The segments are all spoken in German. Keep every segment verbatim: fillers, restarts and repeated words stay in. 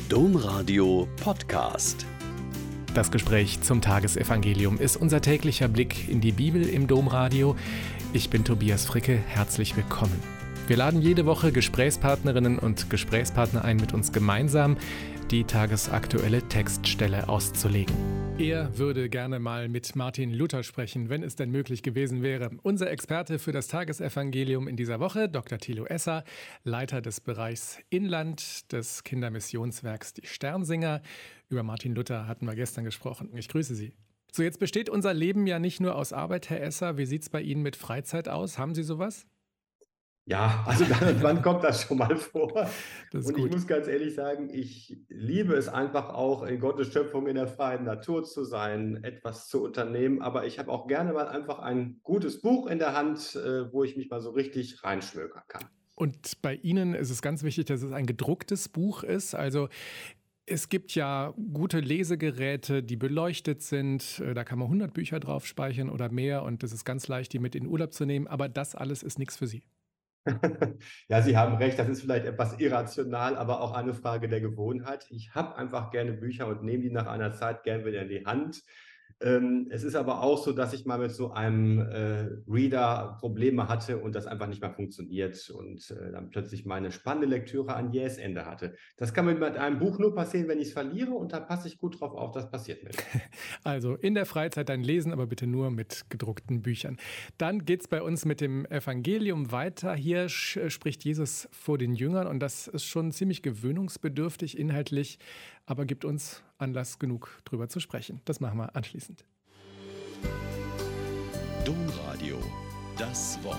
Domradio Podcast. Das Gespräch zum Tagesevangelium ist unser täglicher Blick in die Bibel im Domradio. Ich bin Tobias Fricke, herzlich willkommen. Wir laden jede Woche Gesprächspartnerinnen und Gesprächspartner ein, mit uns gemeinsam die tagesaktuelle Textstelle auszulegen. Er würde gerne mal mit Martin Luther sprechen, wenn es denn möglich gewesen wäre. Unser Experte für das Tagesevangelium in dieser Woche, Doktor Thilo Esser, Leiter des Bereichs Inland des Kindermissionswerks Die Sternsinger. Über Martin Luther hatten wir gestern gesprochen. Ich grüße Sie. So, jetzt besteht unser Leben ja nicht nur aus Arbeit, Herr Esser. Wie sieht es bei Ihnen mit Freizeit aus? Haben Sie sowas? Ja, also dann und wann kommt das schon mal vor? Das ist Und ich gut. muss ganz ehrlich sagen, ich liebe es einfach auch, in Gottes Schöpfung in der freien Natur zu sein, etwas zu unternehmen. Aber ich habe auch gerne mal einfach ein gutes Buch in der Hand, äh, wo ich mich mal so richtig reinschmökern kann. Und bei Ihnen ist es ganz wichtig, dass es ein gedrucktes Buch ist. Also es gibt ja gute Lesegeräte, die beleuchtet sind. Da kann man hundert Bücher drauf speichern oder mehr. Und das ist ganz leicht, die mit in den Urlaub zu nehmen. Aber das alles ist nichts für Sie. Ja, Sie haben recht, das ist vielleicht etwas irrational, aber auch eine Frage der Gewohnheit. Ich habe einfach gerne Bücher und nehme die nach einer Zeit gern wieder in die Hand. Ähm, es ist aber auch so, dass ich mal mit so einem äh, Reader Probleme hatte und das einfach nicht mehr funktioniert und äh, dann plötzlich meine spannende Lektüre ein jähes Ende hatte. Das kann mir mit einem Buch nur passieren, wenn ich es verliere, und da passe ich gut drauf auf, das passiert mir. Also in der Freizeit dann lesen, aber bitte nur mit gedruckten Büchern. Dann geht es bei uns mit dem Evangelium weiter. Hier sch- spricht Jesus vor den Jüngern und das ist schon ziemlich gewöhnungsbedürftig inhaltlich, aber gibt uns Anlass genug, drüber zu sprechen. Das machen wir anschließend. Domradio, das Wort.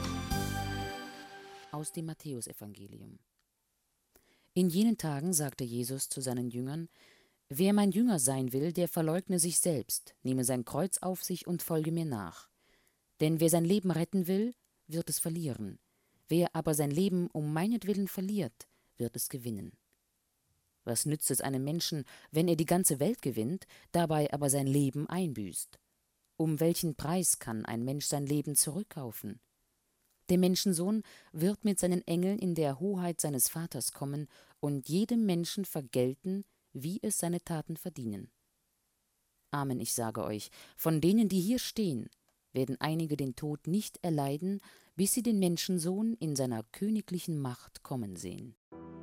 Aus dem Matthäusevangelium. In jenen Tagen sagte Jesus zu seinen Jüngern: Wer mein Jünger sein will, der verleugne sich selbst, nehme sein Kreuz auf sich und folge mir nach. Denn wer sein Leben retten will, wird es verlieren. Wer aber sein Leben um meinetwillen verliert, wird es gewinnen. Was nützt es einem Menschen, wenn er die ganze Welt gewinnt, dabei aber sein Leben einbüßt? Um welchen Preis kann ein Mensch sein Leben zurückkaufen? Der Menschensohn wird mit seinen Engeln in der Hoheit seines Vaters kommen und jedem Menschen vergelten, wie es seine Taten verdienen. Amen, ich sage euch, von denen, die hier stehen, werden einige den Tod nicht erleiden, bis sie den Menschensohn in seiner königlichen Macht kommen sehen.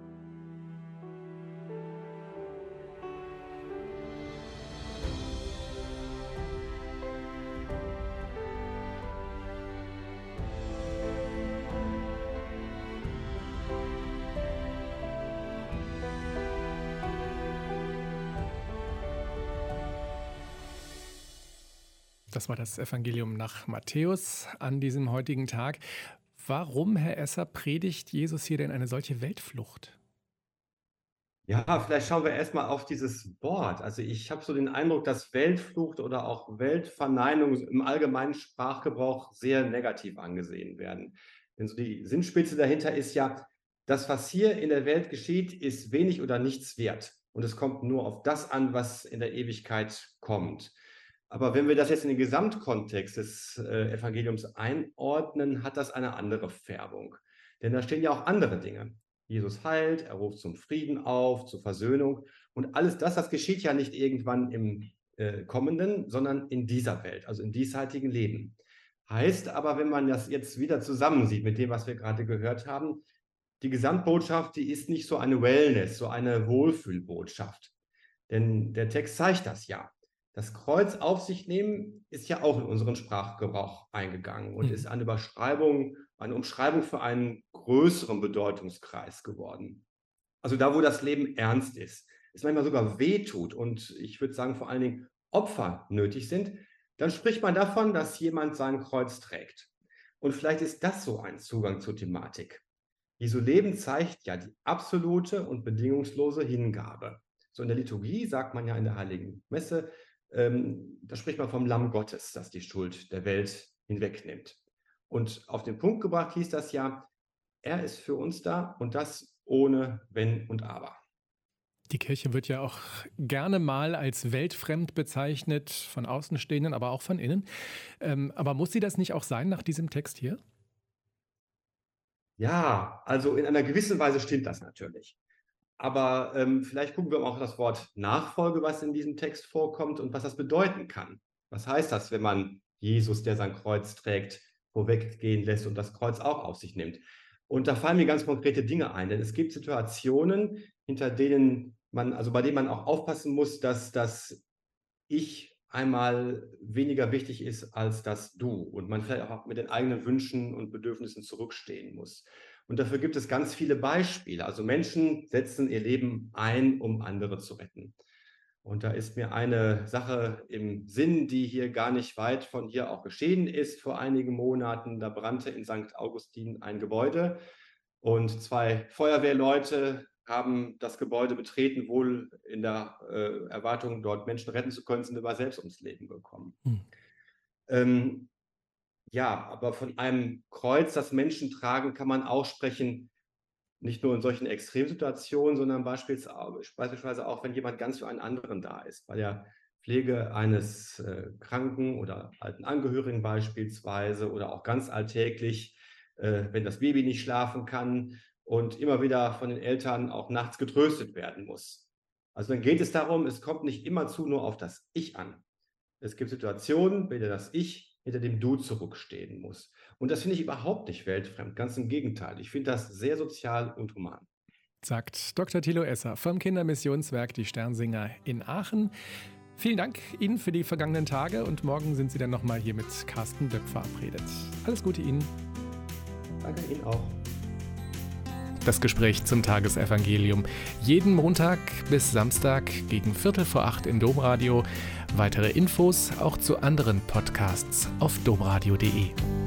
Das war das Evangelium nach Matthäus an diesem heutigen Tag. Warum, Herr Esser, predigt Jesus hier denn eine solche Weltflucht? Ja, vielleicht schauen wir erstmal auf dieses Wort. Also ich habe so den Eindruck, dass Weltflucht oder auch Weltverneinung im allgemeinen Sprachgebrauch sehr negativ angesehen werden. Denn so die Sinnspitze dahinter ist ja, das, was hier in der Welt geschieht, ist wenig oder nichts wert. Und es kommt nur auf das an, was in der Ewigkeit kommt. Aber wenn wir das jetzt in den Gesamtkontext des äh, Evangeliums einordnen, hat das eine andere Färbung. Denn da stehen ja auch andere Dinge. Jesus heilt, er ruft zum Frieden auf, zur Versöhnung. Und alles das, das geschieht ja nicht irgendwann im äh, kommenden, sondern in dieser Welt, also im diesseitigen Leben. Heißt aber, wenn man das jetzt wieder zusammensieht mit dem, was wir gerade gehört haben, die Gesamtbotschaft, die ist nicht so eine Wellness, so eine Wohlfühlbotschaft. Denn der Text zeigt das ja. Das Kreuz auf sich nehmen ist ja auch in unseren Sprachgebrauch eingegangen und Mhm. ist eine Überschreibung, eine Umschreibung für einen größeren Bedeutungskreis geworden. Also da, wo das Leben ernst ist, es manchmal sogar wehtut und ich würde sagen vor allen Dingen Opfer nötig sind, dann spricht man davon, dass jemand sein Kreuz trägt. Und vielleicht ist das so ein Zugang zur Thematik. Jesu Leben zeigt ja die absolute und bedingungslose Hingabe. So in der Liturgie sagt man ja in der Heiligen Messe, ähm, da spricht man vom Lamm Gottes, das die Schuld der Welt hinwegnimmt. Und auf den Punkt gebracht hieß das ja, er ist für uns da und das ohne Wenn und Aber. Die Kirche wird ja auch gerne mal als weltfremd bezeichnet, von Außenstehenden, aber auch von innen. Ähm, aber muss sie das nicht auch sein nach diesem Text hier? Ja, also in einer gewissen Weise stimmt das natürlich. aber ähm, vielleicht gucken wir auch das Wort Nachfolge, was in diesem Text vorkommt und was das bedeuten kann. Was heißt das, wenn man Jesus, der sein Kreuz trägt, vorweggehen lässt und das Kreuz auch auf sich nimmt? Und da fallen mir ganz konkrete Dinge ein, denn es gibt Situationen, hinter denen man, also bei denen man auch aufpassen muss, dass das Ich einmal weniger wichtig ist als das Du und man vielleicht auch mit den eigenen Wünschen und Bedürfnissen zurückstehen muss. Und dafür gibt es ganz viele Beispiele. Also Menschen setzen ihr Leben ein, um andere zu retten. Und da ist mir eine Sache im Sinn, die hier gar nicht weit von hier auch geschehen ist vor einigen Monaten. Da brannte in Sankt Augustin ein Gebäude und zwei Feuerwehrleute haben das Gebäude betreten, wohl in der äh, Erwartung, dort Menschen retten zu können, sind aber selbst ums Leben gekommen. Hm. Ähm, ja, aber von einem Kreuz, das Menschen tragen, kann man auch sprechen, nicht nur in solchen Extremsituationen, sondern beispielsweise auch, wenn jemand ganz für einen anderen da ist, bei der Pflege eines äh, Kranken oder alten Angehörigen beispielsweise oder auch ganz alltäglich, äh, wenn das Baby nicht schlafen kann und immer wieder von den Eltern auch nachts getröstet werden muss. Also dann geht es darum, es kommt nicht immerzu nur auf das Ich an. Es gibt Situationen, bei denen das Ich hinter dem Du zurückstehen muss. Und das finde ich überhaupt nicht weltfremd, ganz im Gegenteil. Ich finde das sehr sozial und human. Sagt Doktor Thilo Esser vom Kindermissionswerk Die Sternsinger in Aachen. Vielen Dank Ihnen für die vergangenen Tage und morgen sind Sie dann nochmal hier mit Carsten Döpf verabredet. Alles Gute Ihnen. Danke Ihnen auch. Das Gespräch zum Tagesevangelium. Jeden Montag bis Samstag gegen Viertel vor acht im Domradio. Weitere Infos auch zu anderen Podcasts auf domradio punkt de.